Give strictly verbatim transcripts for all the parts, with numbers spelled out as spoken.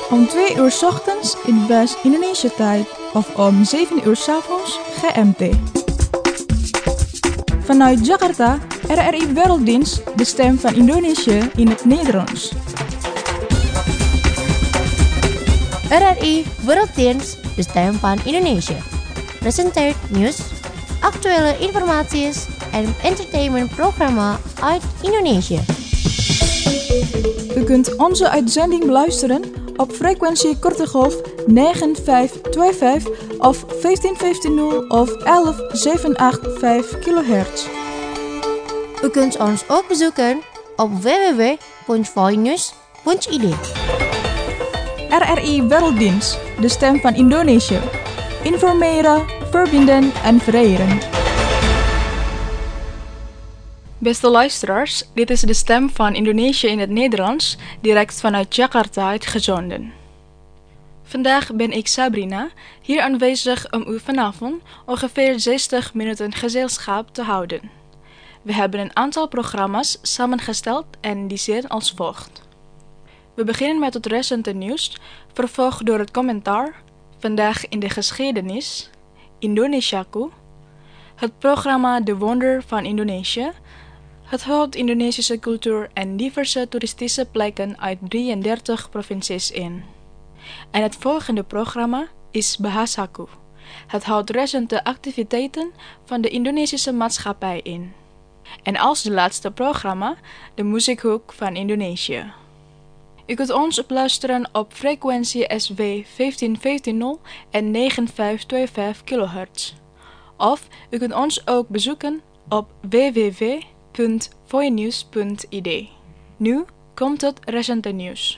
Om twee uur 's ochtends in West-Indonesia tijd of om zeven uur 's avonds G M T. Vanuit Jakarta, R R I Werelddienst, de stem van Indonesië in het Nederlands. R R I Werelddienst, de stem van Indonesië. Presenteert nieuws, actuele informatie en entertainmentprogramma uit Indonesië. U kunt onze uitzending beluisteren op frequentie korte golf negen vijf twee vijf of vijftien vijftig of elf zevenhonderdachtenachtig kilohertz. U kunt ons ook bezoeken op w w w punt voinews punt i d. R R I Werelddienst, de stem van Indonesië. Informeren, verbinden en vereren. Beste luisteraars, dit is de stem van Indonesië in het Nederlands, direct vanuit Jakarta uitgezonden. Vandaag ben ik Sabrina, hier aanwezig om u vanavond ongeveer zestig minuten gezelschap te houden. We hebben een aantal programma's samengesteld en die zijn als volgt. We beginnen met het recente nieuws, vervolgd door het commentaar, vandaag in de geschiedenis, Indonesiaku, het programma De Wonder van Indonesië, het houdt Indonesische cultuur en diverse toeristische plekken uit drieëndertig provincies in. En het volgende programma is Bahasaku. Het houdt recente activiteiten van de Indonesische maatschappij in. En als de laatste programma, de muziekhoek van Indonesië. U kunt ons beluisteren op frequentie S W vijftien vijftig en negen vijf twee vijf kilohertz. Of u kunt ons ook bezoeken op w w w punt voinews punt i d. Nu komt het recente nieuws.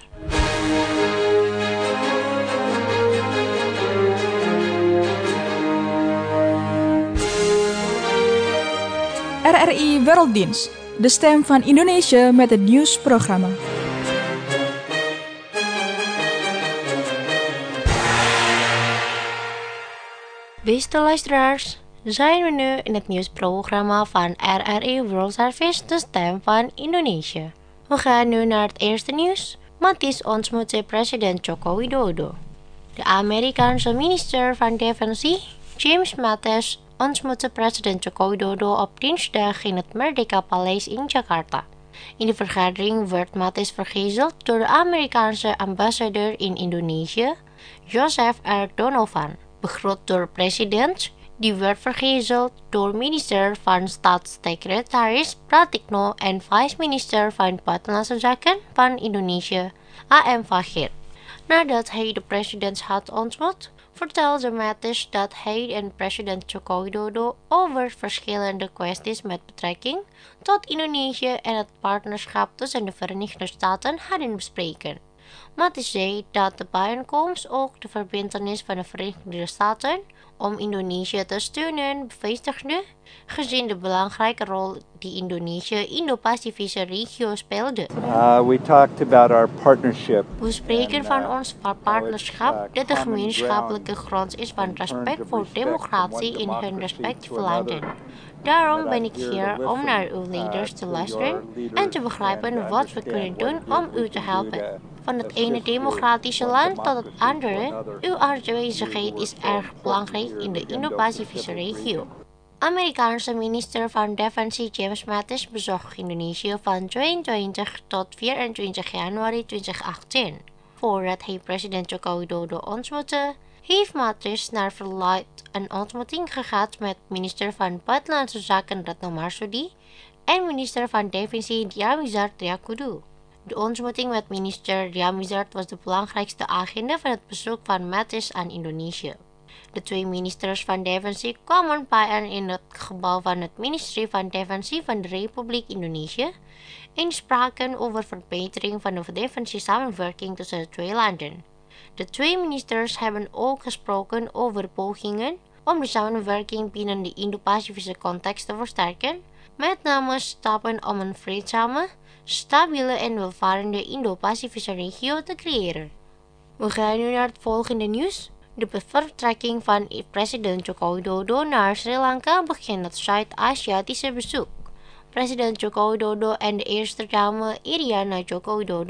R R I Werelddienst, de stem van Indonesië met het nieuwsprogramma. Beste luisteraars, zijn we nu in het nieuwsprogramma van R R I World Service, de stem van Indonesië. We gaan nu naar het eerste nieuws. Mattis ontmoette president Joko Widodo. De Amerikaanse minister van Defensie, James Mattis, ontmoette president Joko Widodo op dinsdag in het Merdeka Paleis in Jakarta. In de vergadering werd Mattis vergezeld door de Amerikaanse ambassadeur in Indonesië, Joseph R. Donovan, begroet door president. Die werd vergezeld door minister van staatssecretaris Pratikno en vice-minister van Buitenlandse Zaken van Indonesië, A M Fahir. Nadat hij de president had ontmoet, vertelde Mattis dat hij en president Joko Widodo over verschillende kwesties met betrekking tot Indonesië en het partnerschap tussen de Verenigde Staten hadden bespreken. Mattis zei dat de bijeenkomst ook de verbintenis van de Verenigde Staten om Indonesië te steunen bevestigde, gezien de belangrijke rol die Indonesië in de Pacifische regio speelde. Uh, we talked about our partnership. We spreken van ons partnerschap dat de gemeenschappelijke grond is van respect voor democratie in hun respectieve landen. Daarom ben ik hier om naar uw leiders te luisteren en te begrijpen wat we kunnen doen om u te helpen. Van het ene democratische land tot het andere, uw aanwezigheid is erg belangrijk in de Indo-Pacifische regio. Amerikaanse minister van Defensie James Mattis bezocht Indonesië van tweeëntwintig tot vierentwintig januari tweeduizend achttien. Voordat hij president Joko Widodo ontmoette, heeft Mattis naar verluidt een ontmoeting gehad met minister van Buitenlandse Zaken Retno Marsudi en minister van Defensie Diamizard Triakudu. De ontmoeting met minister Diamizard was de belangrijkste agenda van het bezoek van Mattis aan Indonesië. De twee ministers van Defensie kwamen bijeen in het gebouw van het ministerie van Defensie van de Republiek Indonesië en spraken over verbetering van de defensiesamenwerking tussen de twee landen. De twee ministers hebben ook gesproken over pogingen om de samenwerking binnen de Indo-Pacifische context te versterken, met name stappen om een vreedzame, stabiele en welvarende Indo-Pacifische regio te creëren. We gaan nu naar het volgende nieuws. De vertrekking van president Joko Widodo naar Sri Lanka begint het Zuid-Aziatische bezoek. President Joko Widodo en de eerste dame Iriana Joko Widodo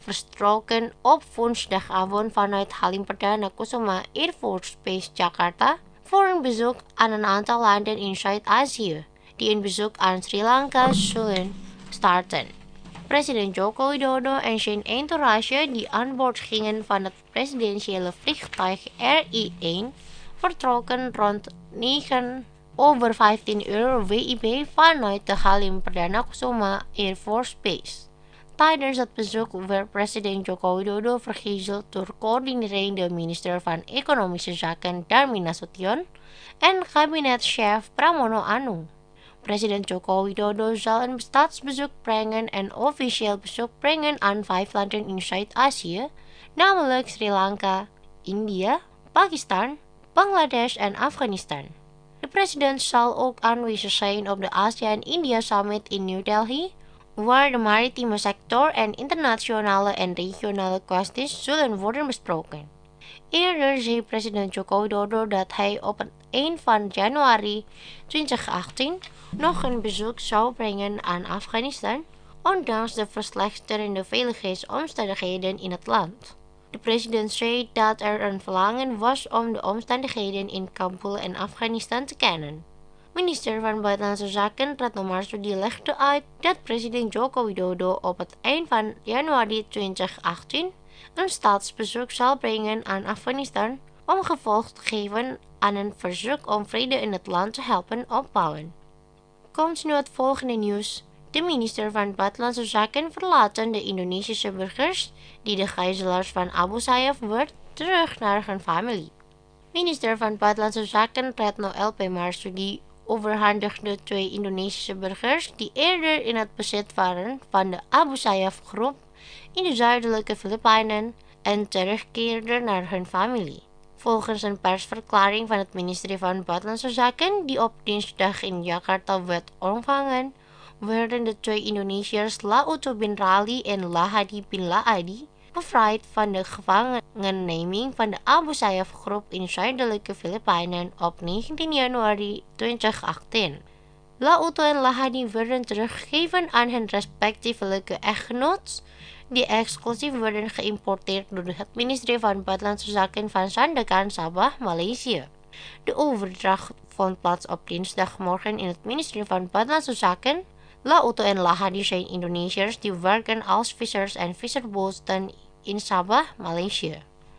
verstroken op woensdagavond vanuit Halim Perdana Kusuma Air Force Base Jakarta voor een bezoek aan een aantal landen in Zuid-Azië, die een bezoek aan Sri Lanka zullen starten. President Joko Widodo en zijn entourage die aan boord gingen van het presidentiële vliegtuig R I één vertrokken rond negen over vijftien uur W I B vanuit de Halim Perdana Kusuma Air Force Base. Tijdens het bezoek werd president Joko Widodo vergezeld door coördinerende minister van Economische Zaken Darmin Nasution en kabinetchef Pramono Anung. President Joko Widodo zal een staatsbezoek brengen en officieel bezoek brengen aan vijf landen in Zuid-Azië, namelijk Sri Lanka, India, Pakistan, Bangladesh en Afghanistan. De president zal ook aanwezig zijn op de ASEAN-India Summit in New Delhi, waar de maritieme sector en internationale en regionale kwesties zullen worden besproken. Eerder zei president Joko Widodo dat hij op één van januari twintig achttien nog een bezoek zou brengen aan Afghanistan, ondanks de verslechterende veiligheidsomstandigheden in het land. De president zei dat er een verlangen was om de omstandigheden in Kabul en Afghanistan te kennen. Minister van Buitenlandse Zaken Retno Marsudi legde uit dat president Joko Widodo op het eind van januari twintig achttien een staatsbezoek zal brengen aan Afghanistan om gevolg te geven aan een verzoek om vrede in het land te helpen opbouwen. Komt nu het volgende nieuws. De minister van Buitenlandse Zaken verlaten de Indonesische burgers die de gijzelaars van Abu Sayyaf werd terug naar hun familie. Minister van Buitenlandse Zaken Retno L P Marsudi overhandigde twee Indonesische burgers die eerder in het bezit waren van de Abu Sayyaf groep in de zuidelijke Filipijnen en terugkeerden naar hun familie. Volgens een persverklaring van het ministerie van Buitenlandse Zaken, die op dinsdag in Jakarta werd ontvangen, werden de twee Indonesiërs Lauto bin Rali en Lahadi bin Laadi bevrijd van de gevangenneming van de Abu Sayyaf groep in zuidelijke Filipijnen op negentien januari twintig achttien. Lauto en Lahadi werden teruggegeven aan hun respectievelijke echtgenoots, die exclusief werden geïmporteerd door het ministerie van Buitenlandse Zaken van Sandakan, Sabah, Maleisië. De overdracht vond plaats op dinsdagmorgen in het ministerie van Buitenlandse Zaken. Lauto en Lahadi zijn Indonesiërs die werken als vissers en visserboten in Sabah, Maleisië.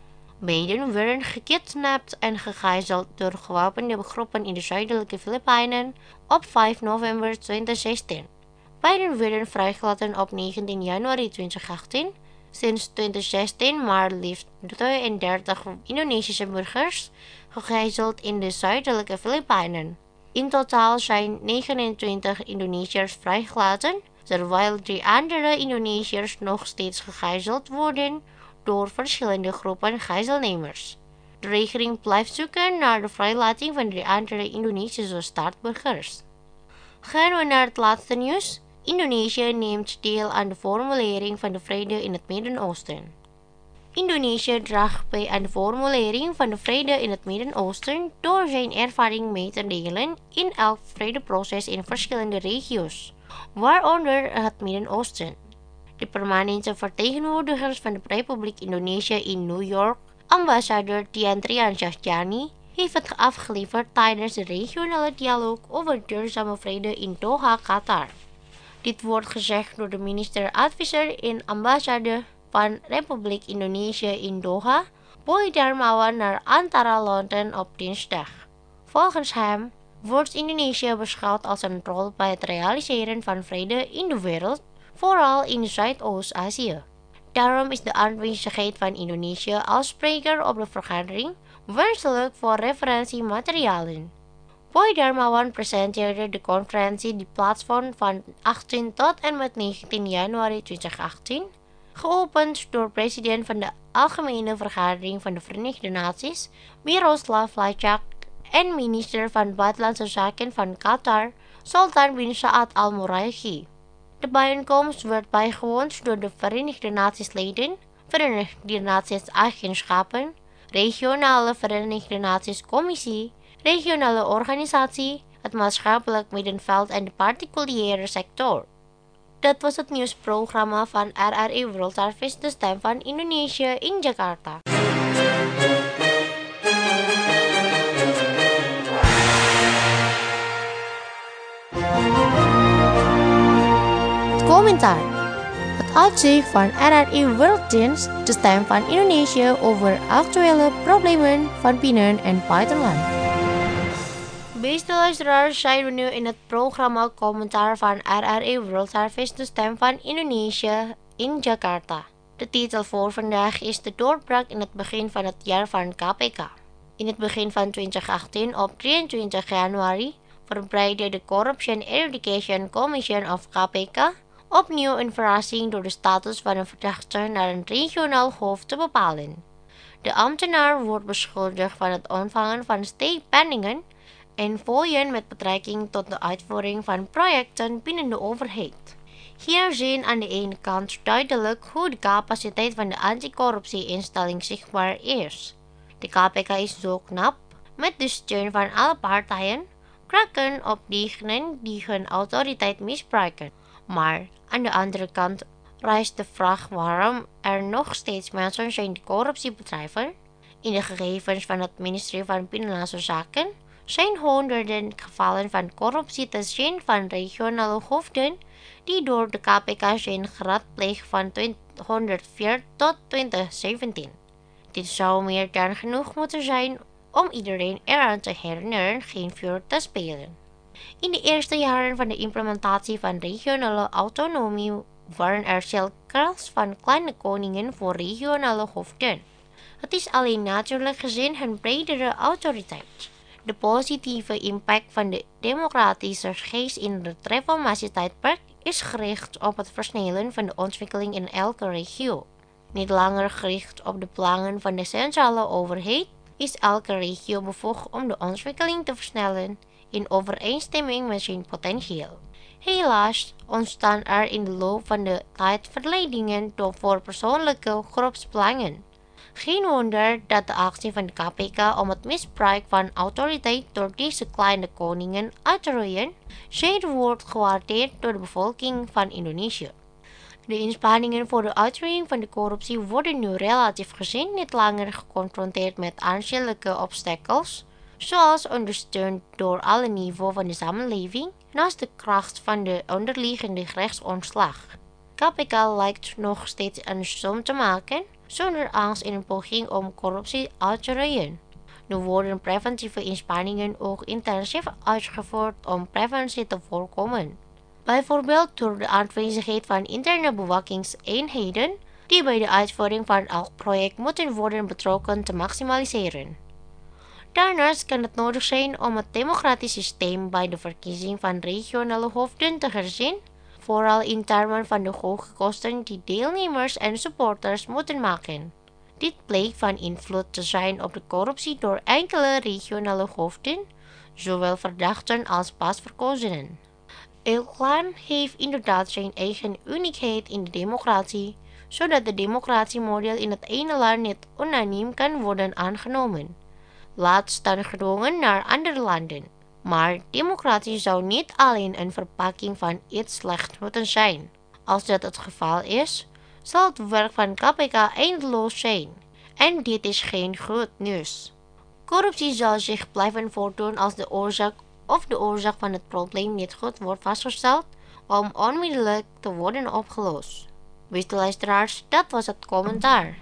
Beiden werden gekidnapt en gegijzeld door gewapende groepen in de zuidelijke Filipijnen op vijf november twintig zestien. Beiden werden vrijgelaten op negentien januari twintig achttien. Sinds twintig zestien maar liefst tweeëndertig Indonesische burgers gegijzeld in de zuidelijke Filipijnen. In totaal zijn negenentwintig Indonesiërs vrijgelaten, terwijl drie andere Indonesiërs nog steeds gegijzeld worden door verschillende groepen gijzelnemers. De regering blijft zoeken naar de vrijlating van drie andere Indonesische staatsburgers. Gaan we naar het laatste nieuws. Indonesië neemt deel aan de formulering van de vrede in het Midden-Oosten. Indonesië draagt bij aan de formulering van de vrede in het Midden-Oosten door zijn ervaring mee te delen in elk vredeproces in verschillende regio's, waaronder het Midden-Oosten. De permanente vertegenwoordigers van de Republiek Indonesië in New York, ambassadeur Tiantrian Syahjani, heeft het afgeleverd tijdens de regionale dialoog over duurzame vrede in Doha, Qatar. Dit wordt gezegd door de minister-adviseur en ambassade van Republiek Indonesië in Doha, Boy Darmawan, naar Antara Londen op dinsdag. Volgens hem wordt Indonesië beschouwd als een rol bij het realiseren van vrede in de wereld, vooral in Zuidoost-Azië. Daarom is de aanwezigheid van Indonesië als spreker op de vergadering wenselijk voor referentiematerialen. Boy Darmawan presenteerde de conferentie die plaatsvond van achttien tot en met negentien januari twintig achttien, geopend door president van de Algemene Vergadering van de Verenigde Naties, Miroslav Lajcak, en minister van Buitenlandse Zaken van Qatar, Sultan bin Saad Al Muraigi. De bijeenkomst werd bijgewoond door de Verenigde Naties leden, Verenigde Naties agentschappen, regionale Verenigde Naties Commissie, regionale organisatie, het maatschappelijk middenveld en de particuliere sector. Dat was het nieuwsprogramma van R R I World Service, de stem van Indonesië in Jakarta. Het commentaar. Het uitzicht van R R I Worlddienst, de stem van Indonesië over actuele problemen van binnen- en buitenland. Beste luisteraars, zijn we nu in het programma commentaar van R R I World Service, de stem van Indonesië in Jakarta. De titel voor vandaag is de doorbraak in het begin van het jaar van K P K. In het begin van twintig achttien, op drieëntwintig januari, verbreidde de Corruption Eradication Commission of K P K opnieuw een verrassing door de status van een verdachte naar een regionaal hof te bepalen. De ambtenaar wordt beschuldigd van het ontvangen van steekpenningen en fooien met betrekking tot de uitvoering van projecten binnen de overheid. Hier zien aan de ene kant duidelijk hoe de capaciteit van de anticorruptie-instelling zichtbaar is. De K P K is zo knap, met de steun van alle partijen, kraken op diegenen die hun autoriteit misbruiken. Maar aan de andere kant rijst de vraag waarom er nog steeds mensen zijn die corruptie bedrijven. In de gegevens van het ministerie van Binnenlandse Zaken zijn honderden gevallen van corruptie te zien van regionale hoofden die door de K P K zijn geraadpleegd van tweeduizend vier tot twintig zeventien. Dit zou meer dan genoeg moeten zijn om iedereen eraan te herinneren geen vuur te spelen. In de eerste jaren van de implementatie van regionale autonomie waren er cirkels van kleine koningen voor regionale hoofden. Het is alleen natuurlijk gezien hun bredere autoriteit. De positieve impact van de democratische geest in het reformatietijdperk is gericht op het versnellen van de ontwikkeling in elke regio. Niet langer gericht op de plannen van de centrale overheid, is elke regio bevoegd om de ontwikkeling te versnellen in overeenstemming met zijn potentieel. Helaas ontstaan er in de loop van de tijd verleidingen voor persoonlijke groepsbelangen. Geen wonder dat de actie van de K P K om het misbruik van autoriteit door deze kleine koningen uit te roeien zeer wordt gewaardeerd door de bevolking van Indonesië. De inspanningen voor de uitroeiing van de corruptie worden nu relatief gezien niet langer geconfronteerd met aanzienlijke obstakels, zoals ondersteund door alle niveaus van de samenleving, naast de kracht van de onderliggende rechtsomslag. K P K lijkt nog steeds een som te maken, zonder angst in een poging om corruptie uit te roeien. Nu worden preventieve inspanningen ook intensief uitgevoerd om preventie te voorkomen. Bijvoorbeeld door de aanwezigheid van interne bewakingseenheden, die bij de uitvoering van elk project moeten worden betrokken te maximaliseren. Daarnaast kan het nodig zijn om het democratisch systeem bij de verkiezing van regionale hoofden te herzien, vooral in termen van de hoge kosten die deelnemers en supporters moeten maken. Dit bleek van invloed te zijn op de corruptie door enkele regionale hoofden, zowel verdachten als pas verkozenen. Elk land heeft inderdaad zijn eigen uniekheid in de democratie, zodat de democratiemodel in het ene land niet unaniem kan worden aangenomen, laat staan gedwongen naar andere landen. Maar democratie zou niet alleen een verpakking van iets slechts moeten zijn. Als dat het geval is, zal het werk van K P K eindeloos zijn. En dit is geen goed nieuws. Corruptie zal zich blijven voordoen als de oorzaak of de oorzaak van het probleem niet goed wordt vastgesteld om onmiddellijk te worden opgelost. Beste luisteraars, dat was het commentaar.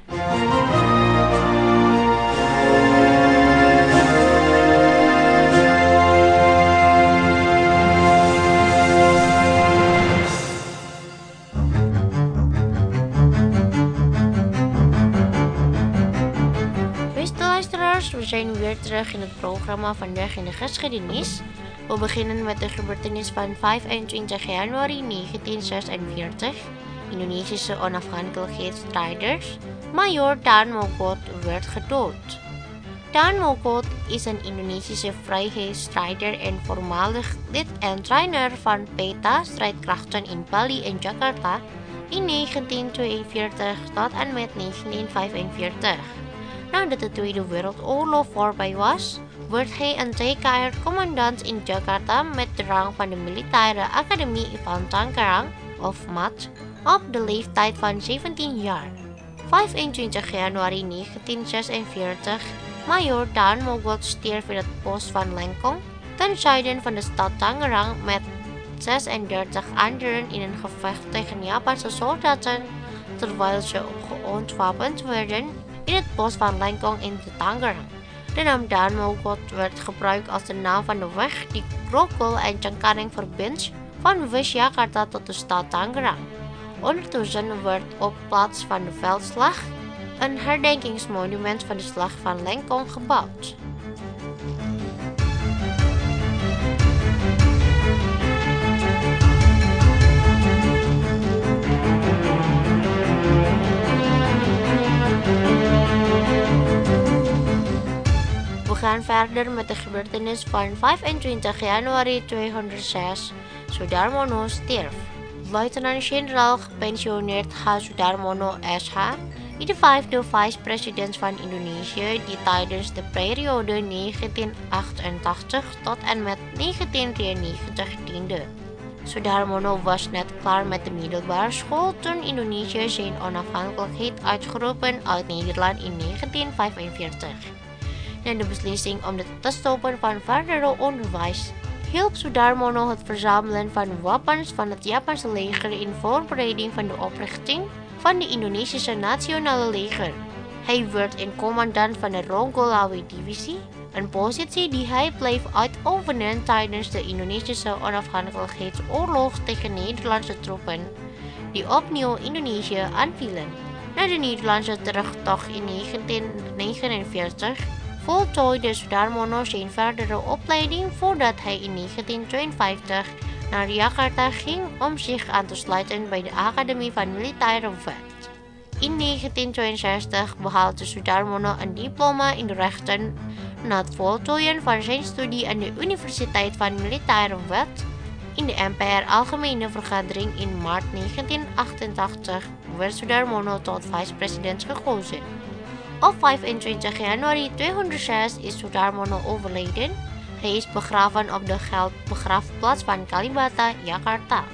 We zijn weer terug in het programma Vandaag in de Geschiedenis. We beginnen met de gebeurtenis van vijfentwintig januari negentien zesenveertig. Indonesische onafhankelijkheidsstrijders. Major Tan Mogot werd gedood. Tan Mogot is een Indonesische vrijheidsstrijder en voormalig lid en trainer van P E T A-strijdkrachten in Bali en Jakarta in negentien tweeënveertig tot en met negentien vijfenveertig. Nadat de Tweede Wereldoorlog voorbij was, werd hij een twee jaar commandant in Jakarta met de rang van de Militaire Academie van Tangerang of Mat, op de leeftijd van zeventien jaar. vijfentwintig januari negentien zesenveertig, Major Daan Mogot stierf in het bos van Lengkong, ten zuiden van de stad Tangerang, met zesendertig anderen in een gevecht tegen Japanse soldaten, terwijl ze geontwapend werden in het bos van Lengkong in de Tangerang. De naam Daan Mogot werd gebruikt als de naam van de weg die Grogol en Cengkareng verbindt, van West-Jakarta tot de stad Tangerang. Ondertussen werd op plaats van de veldslag een herdenkingsmonument van de slag van Lengkong gebouwd. We gaan verder met de gebeurtenis van vijfentwintig januari tweehonderdzes. Sudarmono stierf. Luitenant-generaal gepensioneerd H. Sudarmono S H is de vijfde vice-president van Indonesië die tijdens de periode negentien achtentachtig tot en met negentien drieënnegentig diende. Sudarmono was net klaar met de middelbare school toen Indonesië zijn onafhankelijkheid uitgeroepen uit Nederland in negentien vijfenveertig. Na de beslissing om te stoppen van verdere onderwijs hielp Sudarmono het verzamelen van wapens van het Japanse leger in voorbereiding van de oprichting van de Indonesische Nationale Leger. Hij werd een commandant van de Ronggolawe-divisie, een positie die hij bleef uitoefenen tijdens de Indonesische onafhankelijkheidsoorlog tegen Nederlandse troepen, die opnieuw Indonesië aanvielen. Na de Nederlandse terugtocht in negentien negenenveertig voltooide Sudarmono zijn verdere opleiding voordat hij in negentien tweeënvijftig naar Jakarta ging om zich aan te sluiten bij de Academie van Militaire Wet. In negentien tweeënzestig behaalde Sudarmono een diploma in de rechten. Na het voltooien van zijn studie aan de Universiteit van Militaire Wet in de N P R Algemene Vergadering in maart negentien achtentachtig werd Sudarmono tot vice-president gekozen. Op vijfentwintig januari tweehonderdzes is Sudarmono overleden. Hij is begraven op de geldbegraafplaats van Kalibata, Jakarta.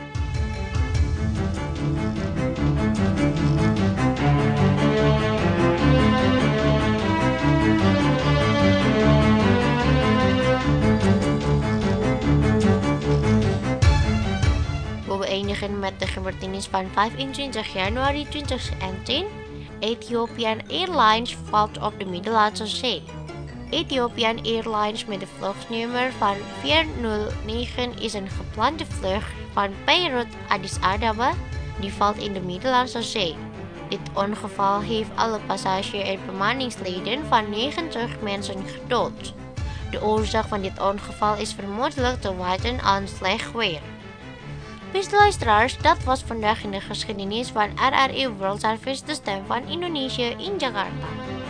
We beëindigen met de gebeurtenis van vijfentwintig januari tweeduizend tien. Ethiopian Airlines valt op de Middellandse Zee. Ethiopian Airlines met de vluchtnummer van vierhonderdnegen is een geplande vlucht van Beirut Addis Ababa die valt in de Middellandse Zee. Dit ongeval heeft alle passagiers en bemanningsleden van negentig mensen gedood. De oorzaak van dit ongeval is vermoedelijk te wijten aan slecht weer. Beste luisteraars, dat was vandaag in de geschiedenis van R R I World Service, de stem van Indonesië in Jakarta.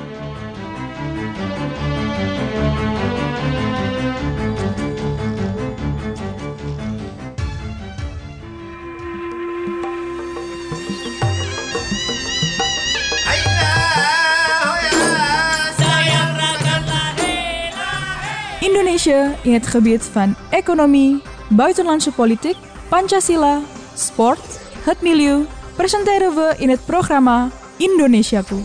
Indonesië in het gebied van economie, buitenlandse politiek, Pancasila, sport, het milieu, presenteren we in het programma Indonesiaku.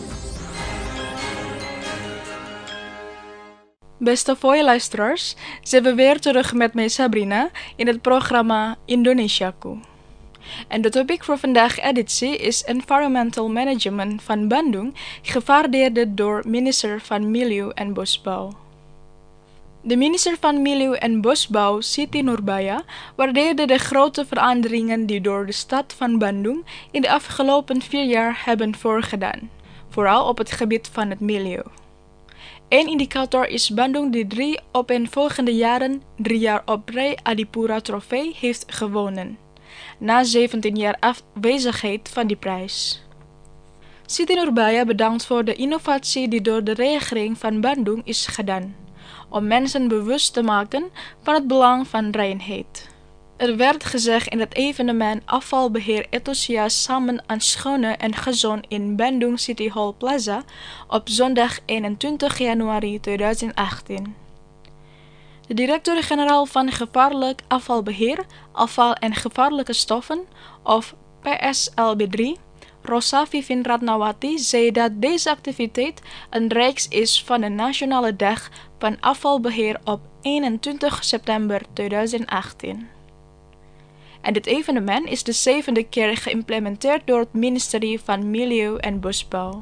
Beste luisteraars, zijn we weer terug met mij Sabrina in het programma Indonesiaku. En de topic voor vandaag editie is Environmental Management van Bandung, gewaardeerd door minister van Milieu en Bosbouw. De minister van Milieu en Bosbouw, Siti Nurbaya, waardeerde de grote veranderingen die door de stad van Bandung in de afgelopen vier jaar hebben voorgedaan, vooral op het gebied van het milieu. Eén indicator is Bandung die drie opeenvolgende jaren, drie jaar op rij Adipura Trofee heeft gewonnen, na zeventien jaar afwezigheid van die prijs. Siti Nurbaya bedankt voor de innovatie die door de regering van Bandung is gedaan, om mensen bewust te maken van het belang van reinheid. Er werd gezegd in het evenement Afvalbeheer Enthousiast samen aan schone en gezond in Bandung City Hall Plaza op zondag eenentwintig januari tweeduizend achttien. De directeur-generaal van Gevaarlijk Afvalbeheer, Afval en Gevaarlijke Stoffen, of P S L B drie, Rosa Vivin Ratnawati, zei dat deze activiteit een reeks is van de Nationale Dag van Afvalbeheer op eenentwintig september tweeduizend achttien. En dit evenement is de zevende keer geïmplementeerd door het ministerie van Milieu en Bosbouw.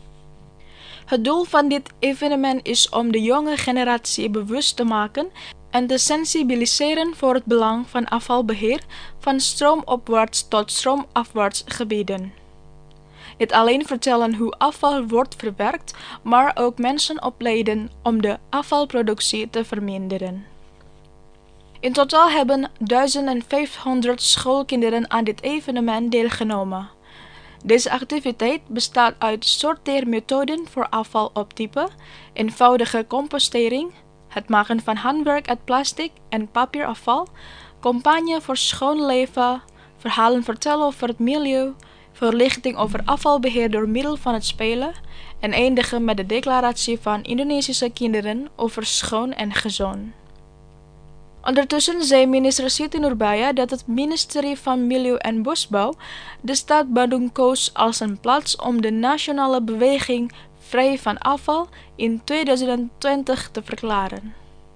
Het doel van dit evenement is om de jonge generatie bewust te maken en te sensibiliseren voor het belang van afvalbeheer van stroomopwaarts tot stroomafwaarts gebieden. Niet alleen vertellen hoe afval wordt verwerkt, maar ook mensen opleiden om de afvalproductie te verminderen. In totaal hebben duizendvijfhonderd schoolkinderen aan dit evenement deelgenomen. Deze activiteit bestaat uit sorteermethoden voor afval op type, eenvoudige compostering, het maken van handwerk uit plastic en papierafval, campagne voor schoon leven, verhalen vertellen over het milieu, voorlichting over afvalbeheer door middel van het spelen en eindigen met de declaratie van Indonesische kinderen over schoon en gezond. Ondertussen zei minister Siti Nurbaya dat het ministerie van Milieu en Bosbouw de stad Bandung koos als een plaats om de nationale beweging vrij van afval in tweeduizend twintig te verklaren.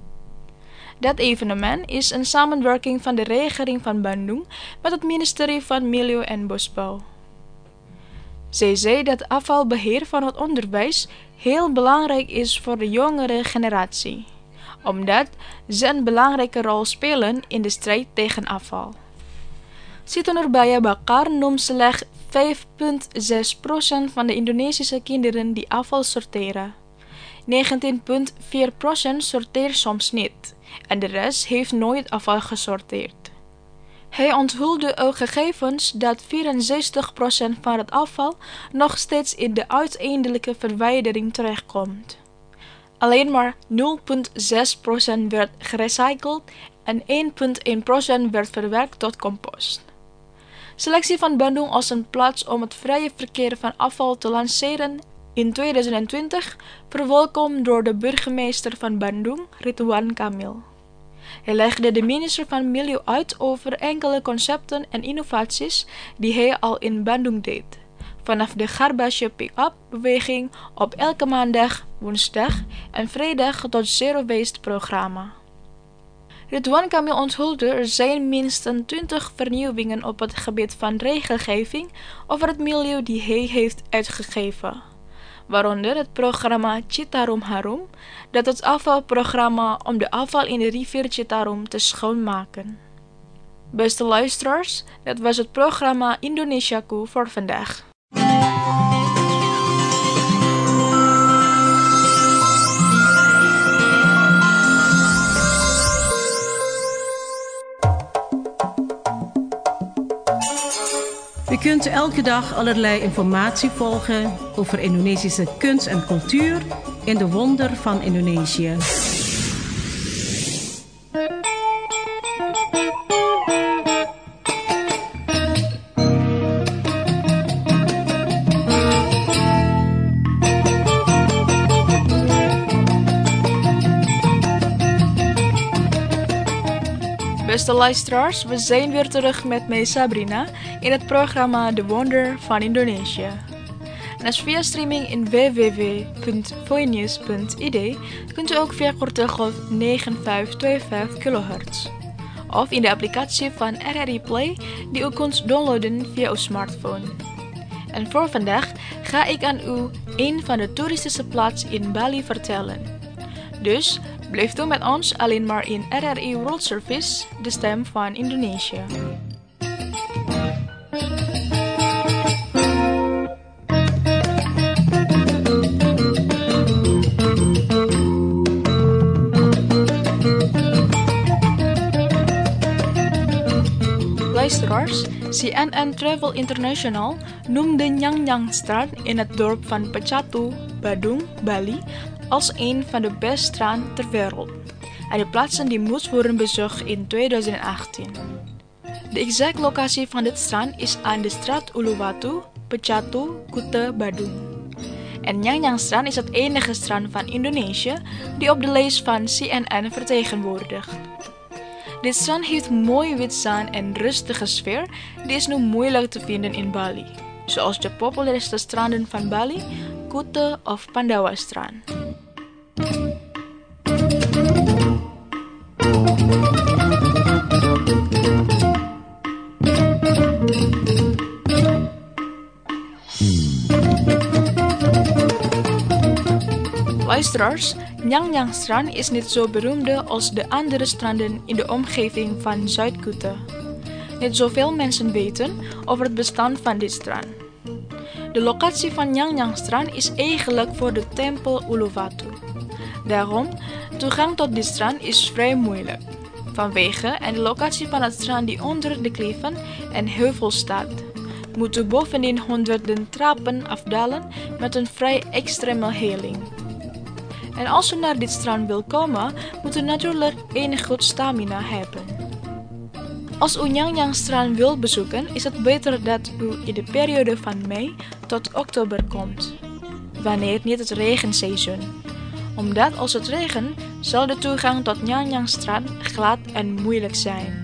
Dat evenement is een samenwerking van de regering van Bandung met het ministerie van Milieu en Bosbouw. Zij zei dat afvalbeheer van het onderwijs heel belangrijk is voor de jongere generatie, omdat ze een belangrijke rol spelen in de strijd tegen afval. Siti Nurbaya Bakar noemt slechts vijf komma zes procent van de Indonesische kinderen die afval sorteren. negentien komma vier procent sorteert soms niet en de rest heeft nooit afval gesorteerd. Hij onthulde ook gegevens dat vierenzestig procent van het afval nog steeds in de uiteindelijke verwijdering terechtkomt. Alleen maar nul komma zes procent werd gerecycled en één komma één procent werd verwerkt tot compost. Selectie van Bandung als een plaats om het vrije verkeer van afval te lanceren in tweeduizend twintig verwelkomd door de burgemeester van Bandung, Ridwan Kamil. Hij legde de minister van Milieu uit over enkele concepten en innovaties die hij al in Bandung deed, vanaf de garbage pick-up beweging op elke maandag, woensdag en vrijdag tot Zero Waste programma. Ridwan Kamil onthulde er zijn minstens twintig vernieuwingen op het gebied van regelgeving over het milieu die hij heeft uitgegeven, waaronder het programma Citarum Harum, dat het afvalprogramma om de afval in de rivier Citarum te schoonmaken. Beste luisteraars, dat was het programma Indonesiaku voor vandaag. U kunt elke dag allerlei informatie volgen over Indonesische kunst en cultuur in de wonder van Indonesië. Beste luisteraars, we zijn weer terug met mij Sabrina in het programma The Wonder van Indonesië. En als via streaming in w w w punt voinews punt i d kunt u ook via korte golf negen vijf twee vijf kilohertz of in de applicatie van R R I Play die u kunt downloaden via uw smartphone. En voor vandaag ga ik aan u een van de toeristische plaatsen in Bali vertellen. Dus blijft u met ons alleen maar in R R I World Service, de stem van Indonesië. Luisteraars, C N N Travel International noemde Nyang Nyang-straat in het dorp van Pecatu, Badung, Bali als een van de beste stranden ter wereld en de plaatsen die moest worden bezocht in tweeduizend achttien. De exacte locatie van dit strand is aan de straat Uluwatu, Pecatu, Kuta, Badung. En Nyang Nyang-strand is het enige strand van Indonesië die op de lijst van C N N vertegenwoordigt. Dit strand heeft mooi wit zand en rustige sfeer die is nu moeilijk te vinden in Bali, zoals de populairste stranden van Bali, Kuta of Pandawa strand. Luisteraars, Nyang Nyang strand is niet zo beroemd als de andere stranden in de omgeving van Zuid-Kuta. Niet zoveel mensen weten over het bestaan van dit strand. De locatie van Nyang Nyang strand is eigenlijk voor de tempel Uluwatu. Daarom, toegang tot dit strand is vrij moeilijk, vanwege en de locatie van het strand die onder de kliffen en heuvels staat. Moet u bovendien honderden trappen afdalen met een vrij extreme helling. En als u naar dit strand wil komen, moet u natuurlijk enig goed stamina hebben. Als u Nyang Nyang strand wilt bezoeken, is het beter dat u in de periode van mei tot oktober komt, wanneer niet het regenseizoen. Omdat als het regent, zal de toegang tot Nyang Nyang strand glad en moeilijk zijn.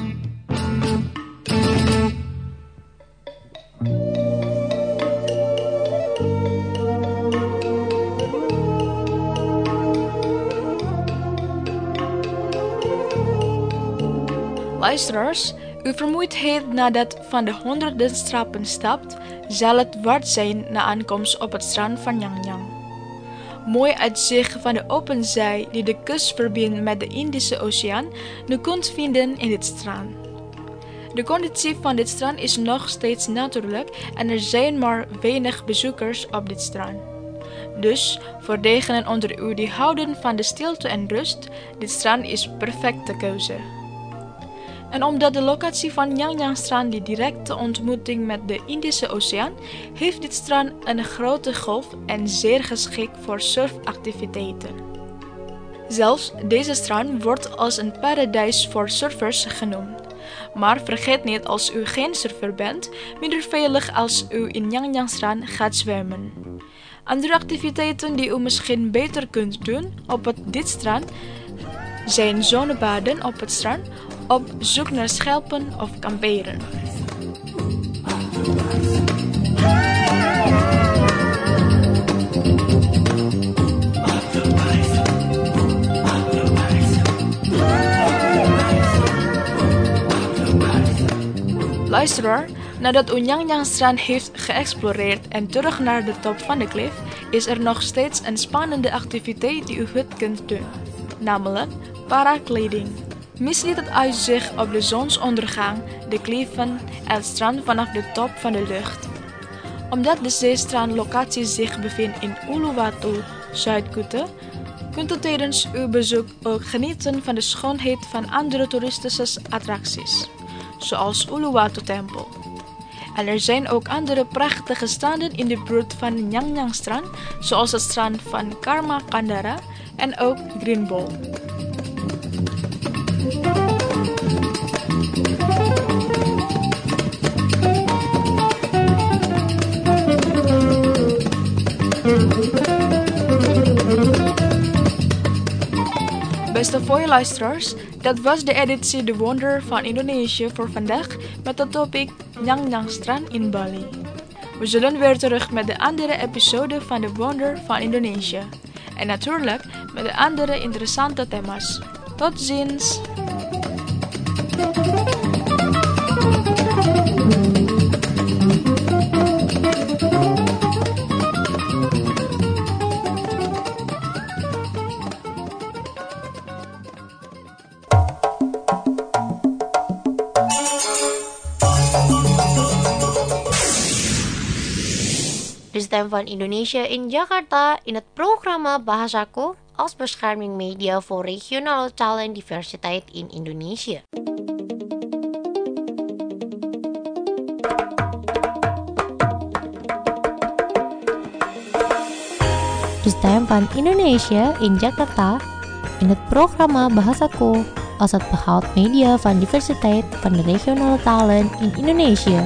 Luisteraars, uw vermoeidheid nadat van de honderden trappen stapt, zal het waard zijn na aankomst op het strand van Nyang Nyang. Mooi uitzicht van de open zee die de kust verbindt met de Indische Oceaan, nu kunt vinden in dit strand. De conditie van dit strand is nog steeds natuurlijk en er zijn maar weinig bezoekers op dit strand. Dus, voor degenen onder u die houden van de stilte en rust, dit strand is perfecte keuze. En omdat de locatie van Nyang Nyang strand die directe ontmoeting met de Indische Oceaan, heeft dit strand een grote golf en zeer geschikt voor surfactiviteiten. Zelfs deze strand wordt als een paradijs voor surfers genoemd. Maar vergeet niet, als u geen surfer bent, minder veilig als u in Nyang Nyang strand gaat zwemmen. Andere activiteiten die u misschien beter kunt doen op het, dit strand zijn zonnebaden op het strand, op zoek naar schelpen of kamperen. Luisteraar, nadat u Nyang Nyang strand heeft geëxploreerd en terug naar de top van de klif, is er nog steeds een spannende activiteit die u goed kunt doen, namelijk paragliding. Mis niet het uitzicht op de zonsondergang, de kliffen en het strand vanaf de top van de lucht. Omdat de zeestrandlocatie zich bevindt in Uluwatu, Zuid-Kuta, kunt u tijdens uw bezoek ook genieten van de schoonheid van andere toeristische attracties, zoals Uluwatu Tempel. En er zijn ook andere prachtige stranden in de buurt van Nyang Nyang strand, zoals het strand van Karma Kandara en ook Green Ball. Beste luisteraars, dat was de editie The Wonder van Indonesië voor vandaag met de topic Nyang Nyang strand in Bali. We zullen weer terug met de andere episode van The Wonder van Indonesië. En natuurlijk met de andere interessante thema's. Tot ziens! De Stem van Indonesië in Jakarta in het programma Bahasaku als bescherming media voor regionale taal en diversiteit in Indonesië. De Stem van Indonesië in Jakarta in het programma Bahasaku als het behoud media van diversiteit van de regionale talen in Indonesië.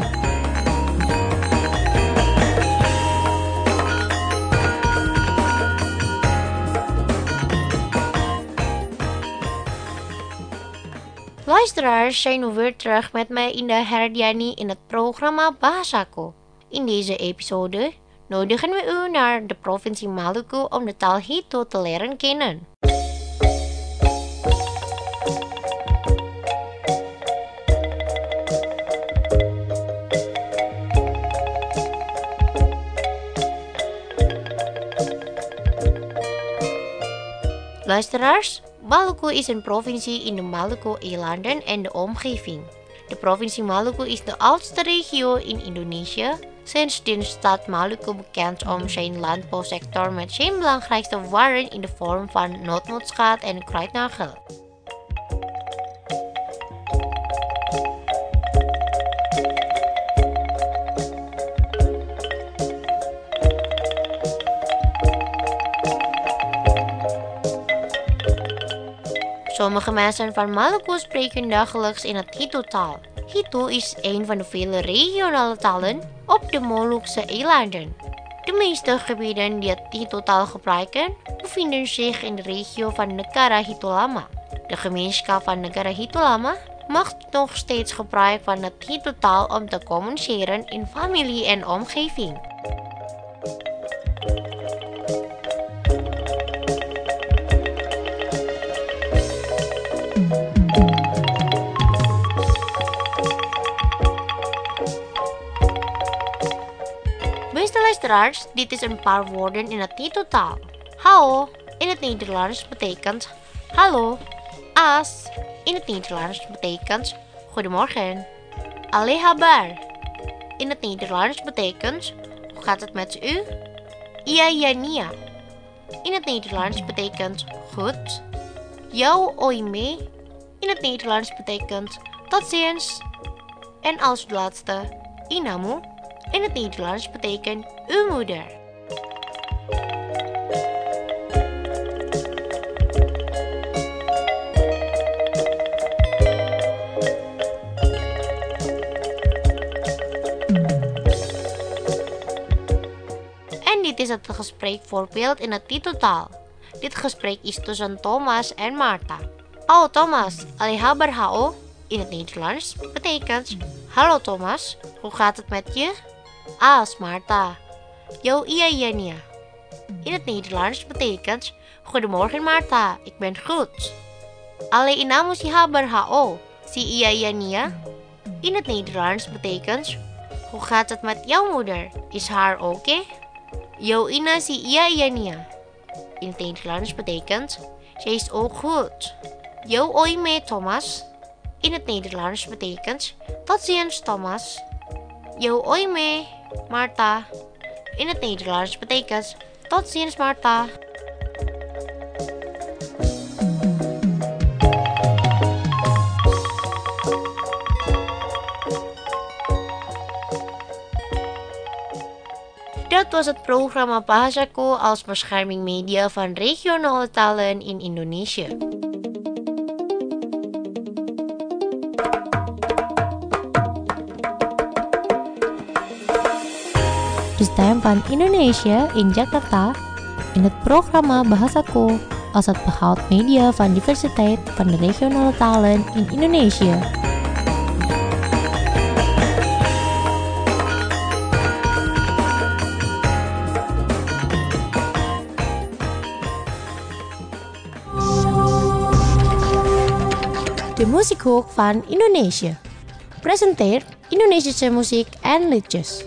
Luisteraars, zijn we weer terug met mij Indah Herdiani in het programma Bahasaku. In deze episode nodigen we u naar de provincie Maluku om de taal Hito te leren kennen. Luisteraars, Maluku is een provincie in de Maluku-eilanden en de omgeving. De provincie Maluku is de oudste regio in Indonesië. Sindsdien staat Maluku bekend om zijn landbouwsector met zijn belangrijkste waren in de vorm van nootmuskaat en kruidnagel. Sommige mensen van Maluku spreken dagelijks in het Hito-taal. Hito is een van de vele regionale talen op de Molukse eilanden. De meeste gebieden die het Hito-taal gebruiken, bevinden zich in de regio van Negara Hitolama. De gemeenschap van Negara Hitolama maakt nog steeds gebruik van het Hito-taal om te communiceren in familie en omgeving. Beste luisteraars, dit is een paar woorden in het Hito-taal. Hao in het Nederlands betekent hallo. As in het Nederlands betekent goedemorgen. Ale habar in het Nederlands betekent hoe gaat het met u? Iya ya nia in het Nederlands betekent goed. Jou oime in het Nederlands betekent tot ziens. En als laatste, inamu in het Nederlands betekent uw moeder. En dit is het gespreekvoorbeeld in het Hito-taal. Dit gesprek is tussen Thomas en Martha. Oh Thomas, alle habar hao in het Nederlands betekent hallo Thomas, hoe gaat het met je? As Martha. Yo iya ya nia. In het Nederlands betekent goedemorgen Martha, ik ben goed. Ale inamu si habar hao, si iya ya nia. In het Nederlands betekent hoe gaat het met jouw moeder? Is haar oké? Okay? Yo ina si iya ya nia. In het Nederlands betekent zij is ook goed. Yo oime Thomas. In het Nederlands betekent tot ziens Thomas. Yo oime Martha. In het Nederlands betekent tot ziens Martha. Dat was het programma Bahasaku als bescherming media van regionale talen in Indonesië. De stem van Indonesië in Jakarta in het programma Bahasaku als het behoud media van diversiteit van de regionale talen in Indonesië. De muziekhoek van Indonesië presenteert Indonesische muziek en liedjes.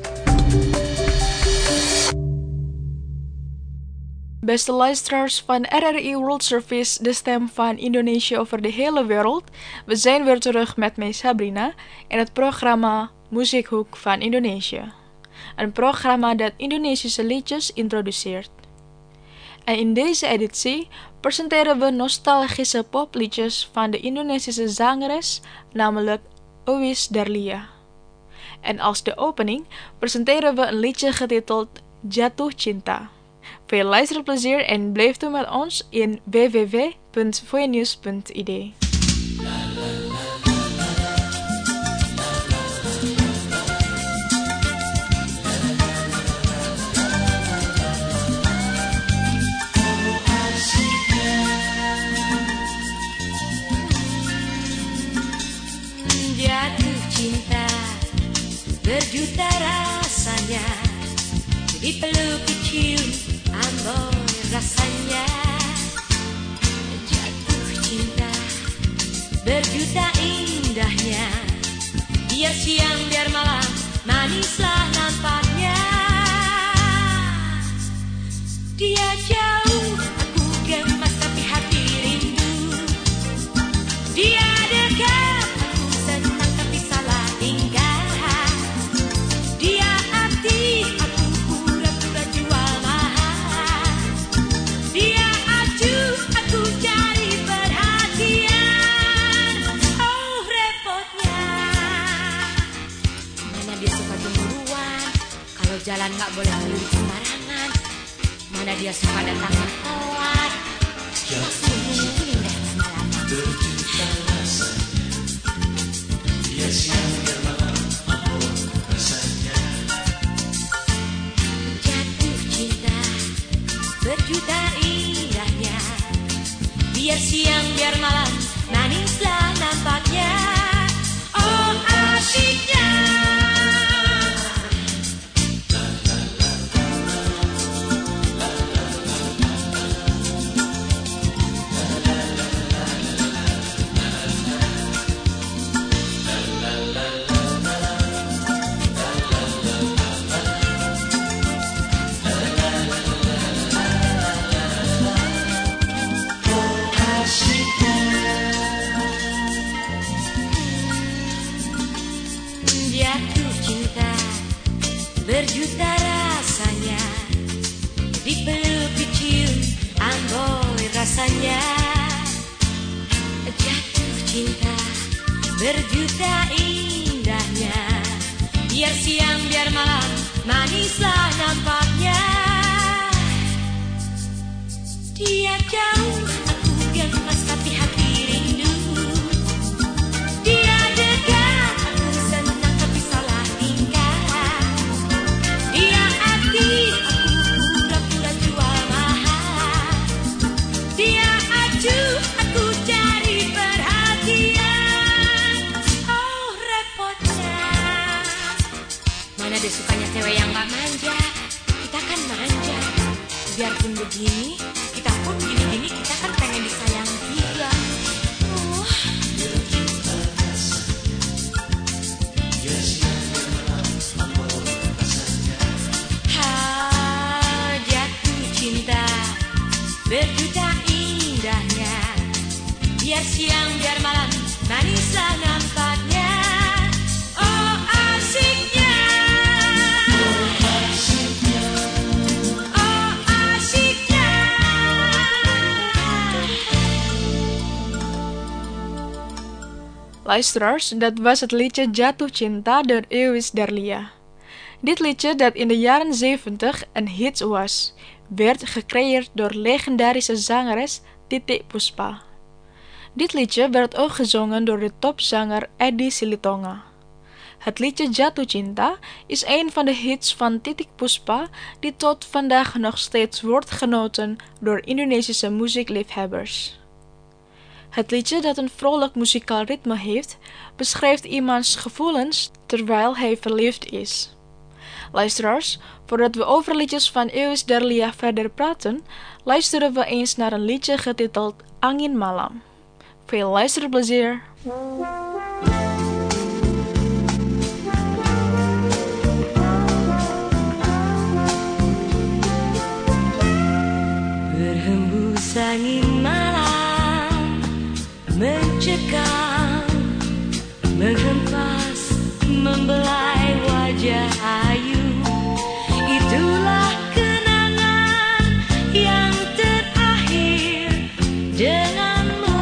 Beste luisteraars van R R I World Service, de stem van Indonesië over de hele wereld. We zijn weer terug met mij Sabrina in het programma Muziekhoek van Indonesië. Een programma dat Indonesische liedjes introduceert. En in deze editie presenteren we nostalgische popliedjes van de Indonesische zangeres, namelijk Uwis Darlia. En als de opening presenteren we een liedje getiteld Jatuh Cinta. Veel luisterplezier en blijf u met ons in w w w punt voinews punt i d. dipeluk dicium ambon rasanya. Jatuh cinta berjuta indahnya, biar siang biar malam manislah nampaknya. Dia jauh aku gemas tapi hati rindu, dia dekat aku senang tapi salah tingkah. Dia aktif aku pura-pura jual mahal, dia acuh aku cari perhatian. Oh repotnya, mana dia suka cemburuan, kalau jalan gak boleh ngelirik sembarangan. Mana dia suka datangnya telat, langsung nungguin deh lama-lama. Berjuta rasanya, dia siang biar malam apa rasanya. Jatuh cinta berjuta indahnya, biar siang biar malam manislah nampaknya. Oh asyiknya. Jatuh cinta berjuta rasanya, dipeluk dicium amboi rasanya. Jatuh cinta berjuta indahnya, biar siang biar malam manislah nampaknya. Dia jauh aku gemas tapi hati rindu, dia dekat aku senang tapi salah tingkah. Dia aktif aku pura-pura jual mahal, dia acuh aku cari perhatian. Oh repotnya, mana dia sukanya cewek yang gak manja, kita kan manja. Biarpun begini, kita pun gini-gini, kita kan pengen disayang juga. Oh. Berjuta rasanya, dia siang biar malam apa rasanya. Ha, jatuh cinta berjuta indahnya, biar siang biar malam manislah nampaknya. Oh asyiknya. Luisteraars, dat was het liedje Jatuh Cinta door Eeuwis Darlia. Dit liedje, dat in de jaren zeventig een hit was, werd gecreëerd door legendarische zangeres Titiek Puspa. Dit liedje werd ook gezongen door de topzanger Eddy Silitonga. Het liedje Jatuh Cinta is een van de hits van Titiek Puspa die tot vandaag nog steeds wordt genoten door Indonesische muziekliefhebbers. Het liedje, dat een vrolijk muzikaal ritme heeft, beschrijft iemands gevoelens terwijl hij verliefd is. Luisteraars, voordat we over liedjes van Eeuwis Darlia verder praten, luisteren we eens naar een liedje getiteld Angin Malam. Veel luisterplezier! Berhembus angin malam mencekam, menghempas, membelai wajah ayu. Itulah kenangan yang terakhir denganmu.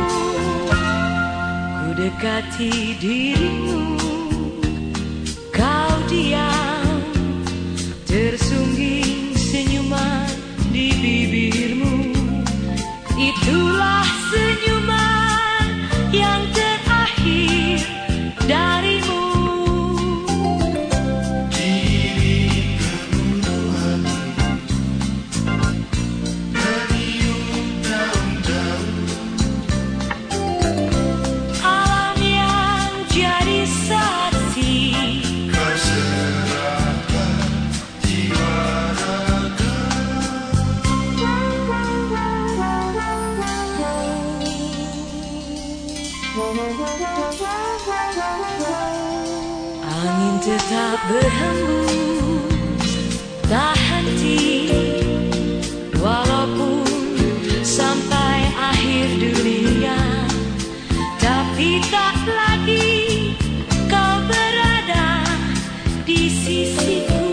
Ku dekati dirimu, kau diam, tersungging senyuman di bibirmu. Itulah senyuman yang terakhir darimu. Diri kemunduhan meniup daun-daun, Alam yang jadi saksi, kau serahkan jiwa tetap berhembus tak henti, walaupun sampai akhir dunia, tapi tak lagi kau berada di sisiku.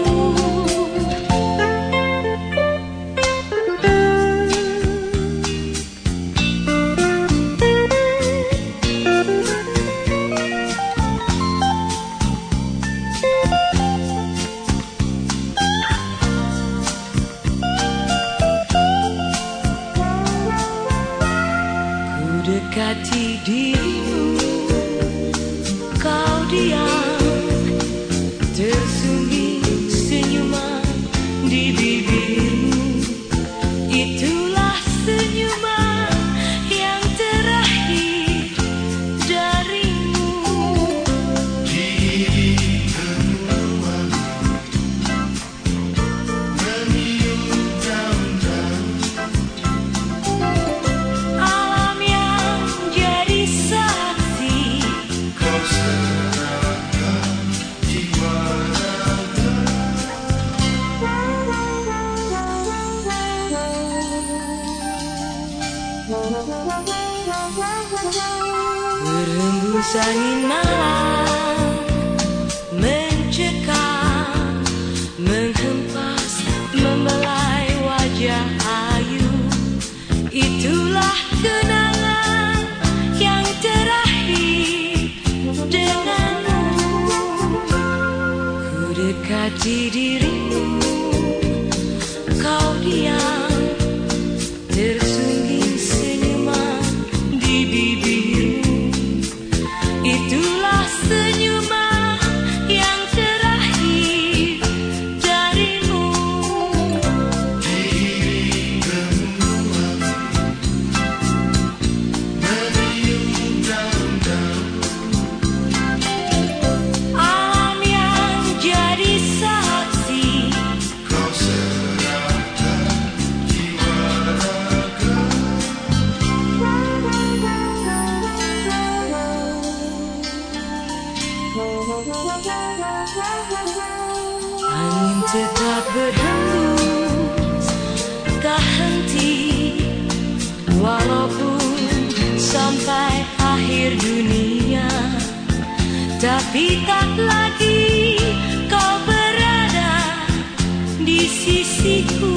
Dekati dirimu, kau diam, tersungging senyuman di bibirmu. Itulah senyuman yang terakhir darimu. Diri kemuliaan meniup daun-daun. Kau serahkan jiwa raga. Berhembus angin malam mencekam, menghempas, membelai wajah ayu. Itulah kenangan yang terakhir denganmu. Ku dekati dirimu, kau diam, tersungging senyuman di bibirmu. Itulah senyuman yang terakhir darimu. Diri kemuliaan meniup daun-daun. Alam yang jadi saksi. Kau serahkan jiwa raga. Angin tetap berhembus tak henti, walaupun sampai akhir dunia, tapi tak lagi kau berada di sisiku.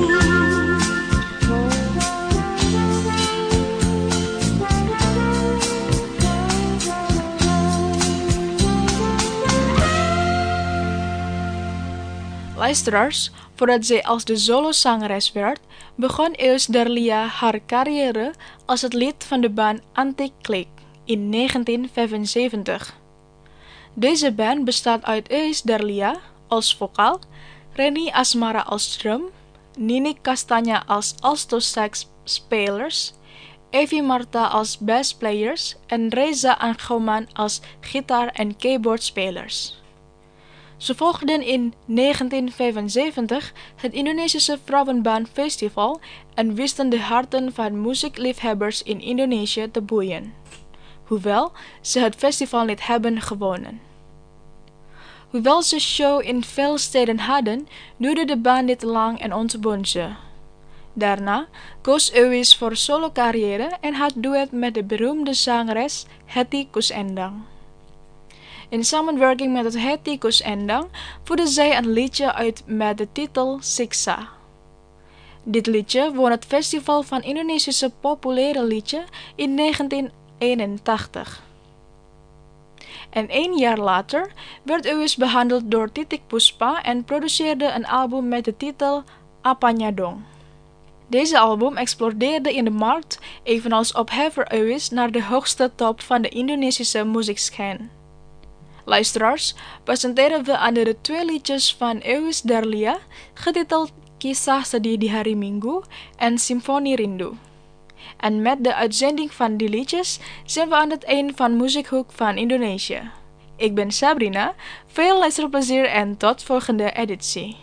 Luisteraars, voordat zij als de solozangeres werd, begon Eus Darlia haar carrière als het lid van de band Anti-Click in negentien vijfenzeventig. Deze band bestaat uit Eus Darlia als vocaal, Reni Asmara als drum, Nini Castagna als alto-sax-spelers, Evie Marta als bassplayers en Reza Angoman als gitaar- en keyboardspelers. Ze volgden in negentien vijfenzeventig het Indonesische Vrouwenbandfestival en wisten de harten van muziekliefhebbers in Indonesië te boeien, hoewel ze het festival niet hebben gewonnen. Hoewel ze show in veel steden hadden, duurde de band niet lang en ontbond ze. Daarna koos Eus voor solo-carrière en had duet met de beroemde zangeres Hetty Koes Endang. In samenwerking met het Hetty Koes Endang voerde zij een liedje uit met de titel Siksa. Dit liedje won het Festival van Indonesische Populaire Liedje in negentien eenentachtig. En één jaar later werd Eus behandeld door Titik Puspa en produceerde een album met de titel Apanya Dong. Deze album explodeerde in de markt, evenals opheffer Eus naar de hoogste top van de Indonesische muziekscene. Luisteraars, presenteren we aan de twee liedjes van Eus Darlia, getiteld Kisah Sedih di Hari Minggu en Simfoni Rindu. En met de uitzending van die liedjes zijn we aan het eind van Muziekhoek van Indonesië. Ik ben Sabrina, veel luisterplezier en tot volgende editie.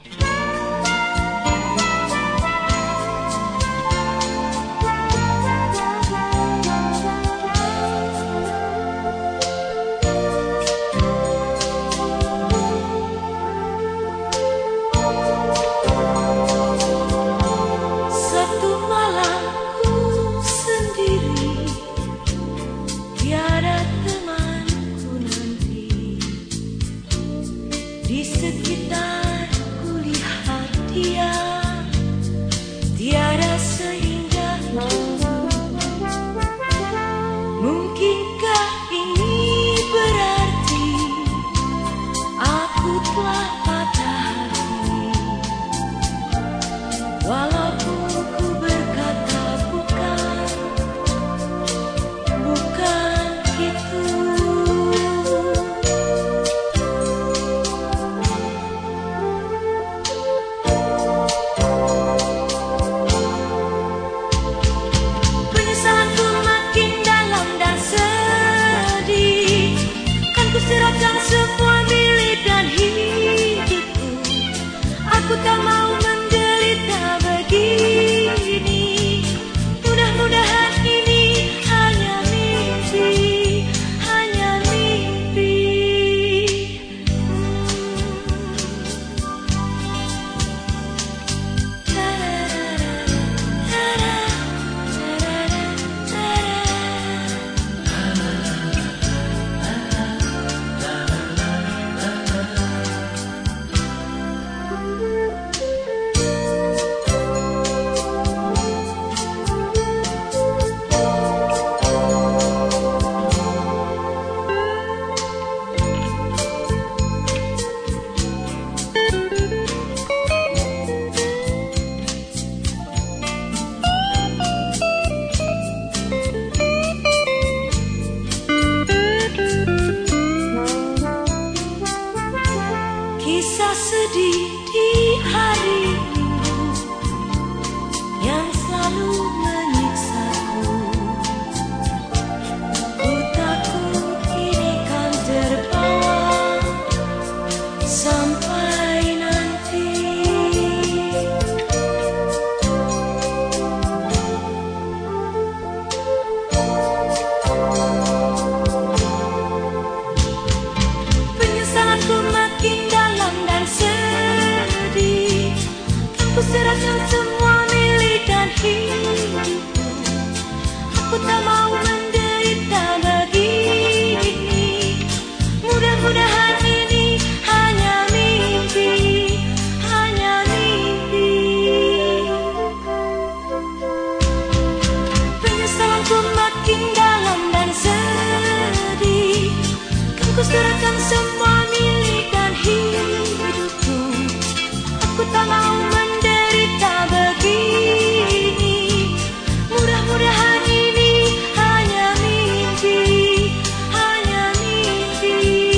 serahkan semua milik dan hidupku. Aku tak mau menderita begini. Mudah-mudahan ini hanya mimpi, hanya mimpi.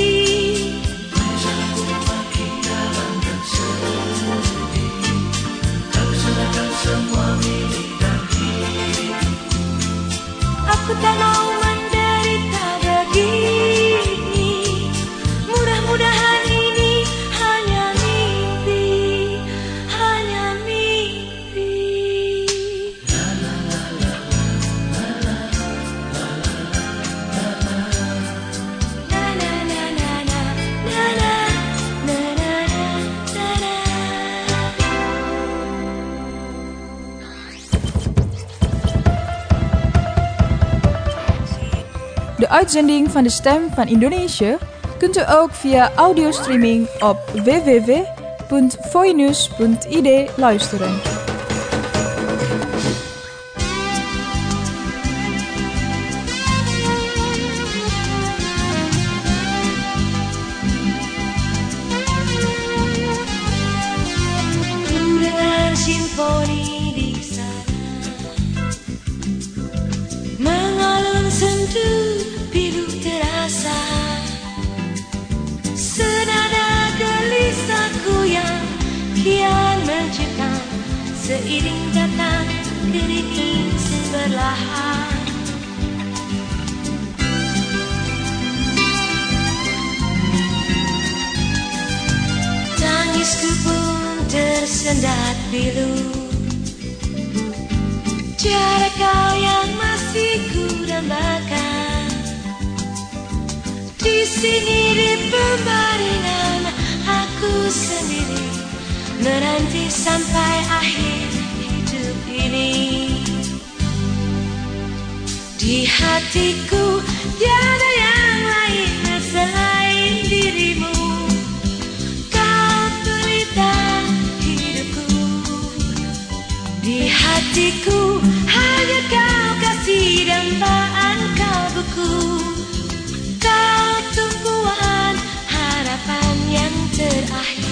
Aku tak mau menderita begini. Mudah-mudahan ini hanya mimpi, hanya mimpi. Na na na na na na na na na na na. De uitzending van de Stem van Indonesië kunt u ook via audiostreaming op w w w punt voinews punt i d luisteren. Ku dengar simfoni di sana, mengalun sendu pilu terasa, senada gelisahku yang kian mencekam, seiring datang gerimis perlahan. Tangisku pun tersendat pilu, tiada kau yang masih ku dambakan. Di sini di pembaringan aku sendiri menanti sampai akhir hidup ini. Di hatiku tiada yang lain selain dirimu. Kau pelita hidupku. Di hatiku hanya kau kasih dambaan kalbuku. Kau tumpuan harapan yang terakhir.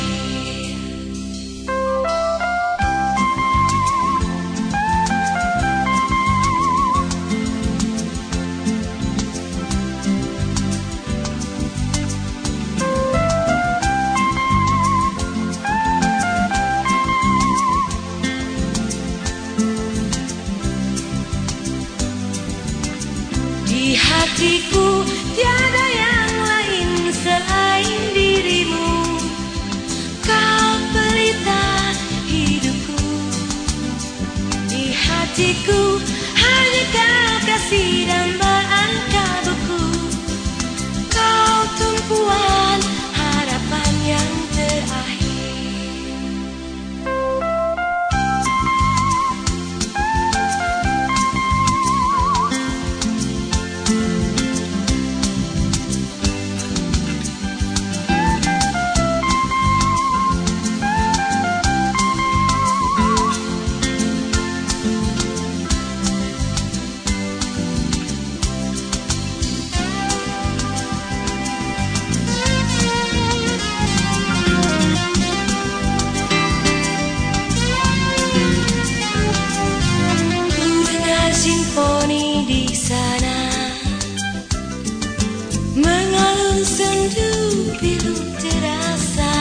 Di hatiku tiada yang lain selain dirimu. Kau pelita hidupku. Di hatiku hanya kau kasih dambaan kalbuku. Kau tumpuan harapan yang terakhir. Ku dengar simfoni di sana, mengalun sendu pilu terasa,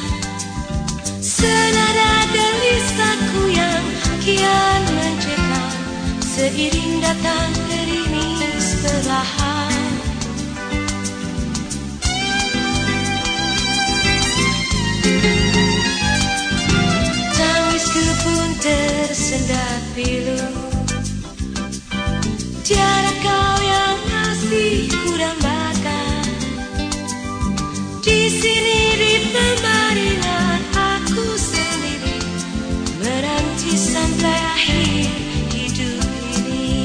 senada gelisahku yang kian mencekam, seiring datang gerimis perlahan. Tangisku pun tersendat pilu, tiada kau yang masih ku dambakan. Di sini di pembaringan aku sendiri menanti sampai akhir hidup ini.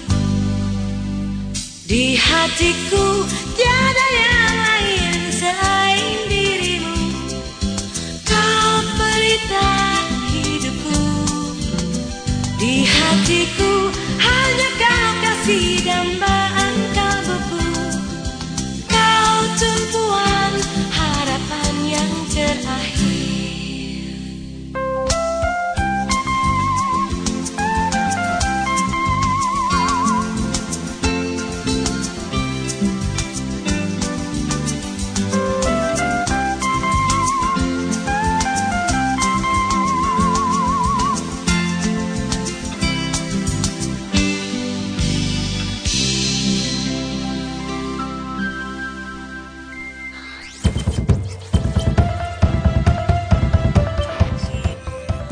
Di hatiku tiada yang lain selain dirimu. Kau pelita hidupku. Di hatiku hanya kau kasih dambaan kalbuku. Kau tumpu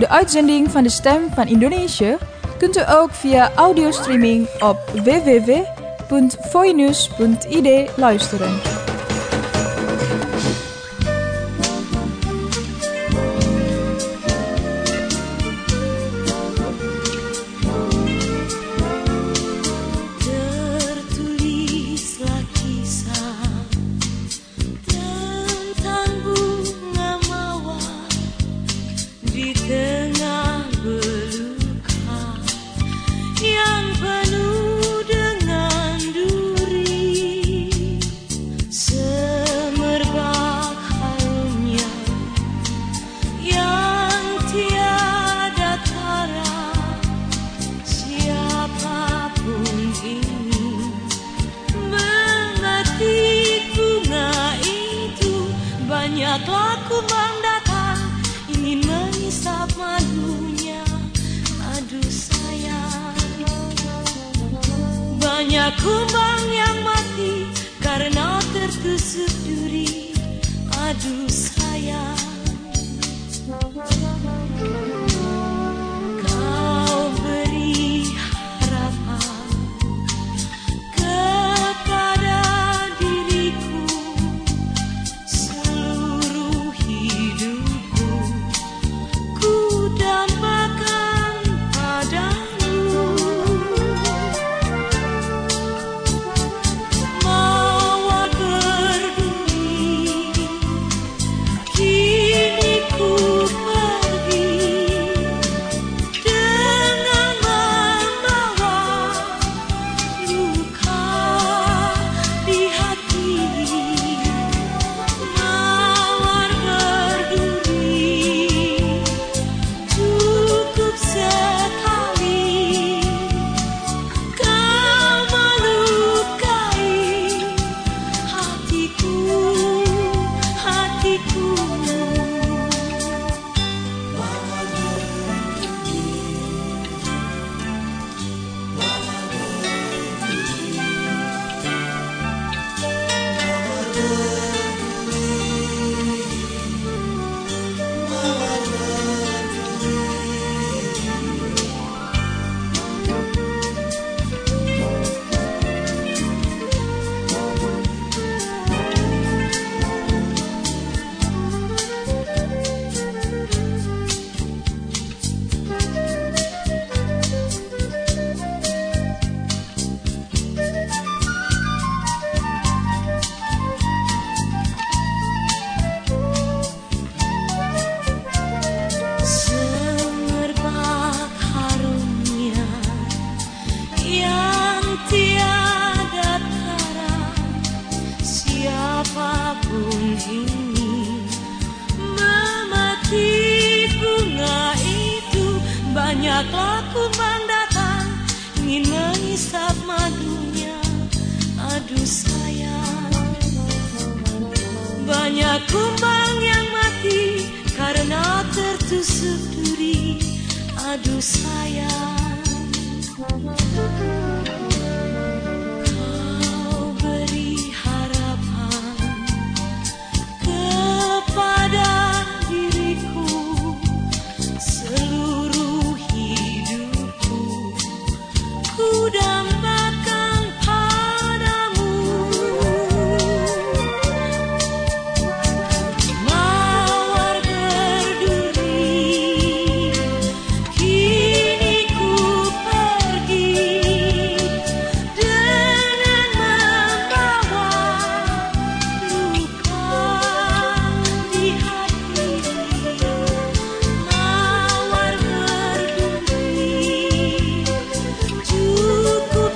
De uitzending van de Stem van Indonesië kunt u ook via audiostreaming op w w w punt voinews punt i d luisteren. Banyaklah kumbang datang ingin mengisap madunya, aduh sayang. Banyak kumbang yang mati karena tertusuk duri, aduh sayang. Kau beri harapan kepada diriku, seluruh hidupku ku dambakan padamu. Mawar berduri, kini ku pergi dengan membawa luka di hati. Mawar berduri cukup sekali, kau melukai hatiku, hatiku. Semerbak harumnya yang tiada tara, siapapun ingin memetik bunga itu. Banyaklah kumbang datang ingin mengisap madunya, aduh sayang. Banyak kumbang yang mati karena tertusuk duri, aduh sayang. Kau beri harapan kepada diriku, seluruh hidupku ku dambakan padamu. Mawar berduri, kini ku pergi dengan membawa luka di hati. Mawar berduri cukup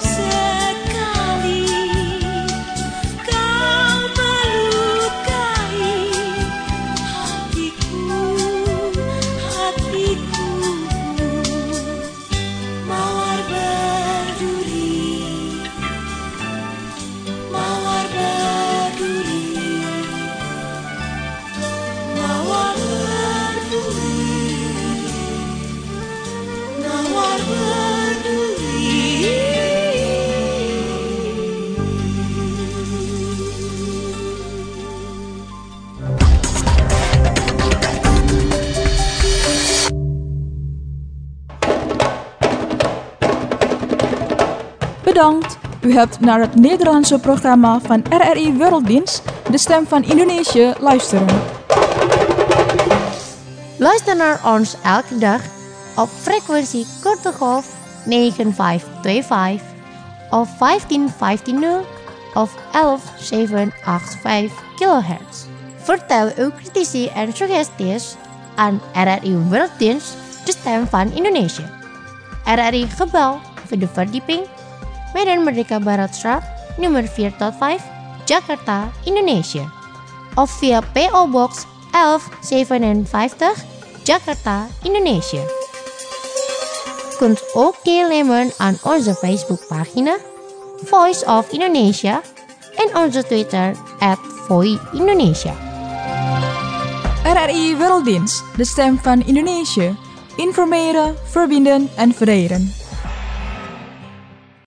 Bedankt, u hebt naar het Nederlandse programma van R R I Werelddienst, de stem van Indonesië, luisteren. Luister naar ons elke dag op frequentie korte golf negen vijf twee vijf of vijftien vijftien of elf zeven acht vijf kilohertz. Vertel uw critici en suggesties aan R R I Werelddienst, de stem van Indonesië. R R I Gebouw, Vierde Verdieping, Medan Merdeka Baratstraat, nummer vier tot vijf, Jakarta, Indonesië. Of via P O Box elf zevenenvijftig, Jakarta, Indonesië. Kunt ook deelnemen aan onze Facebookpagina Voice of Indonesia en onze Twitter at Voi Indonesia. R R I Werelddienst, de stem van Indonesië. Informeren, verbinden en verenigen.